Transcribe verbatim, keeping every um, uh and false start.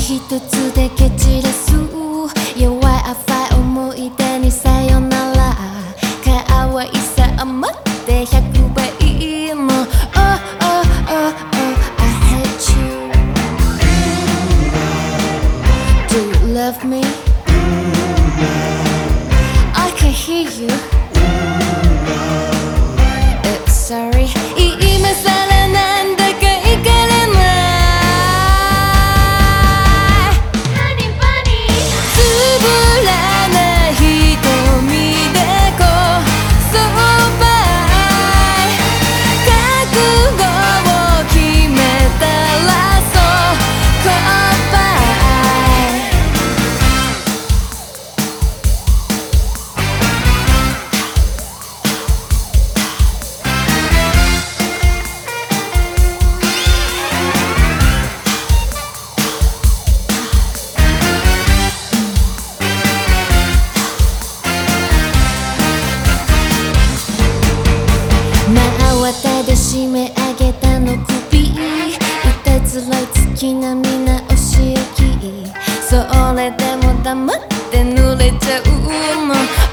一つで蹴散らす弱い淡い思い出にさよなら可愛さ余ってひゃくばいも Oh oh oh oh I hate you Do you love me? I can hear you Oops sorry今さらなんだかいからないつぶらな瞳でこそばい覚悟を決めたらそうこばい手で締め上げたの首いたずらい月並みなお仕置きそれでも黙って濡れちゃうの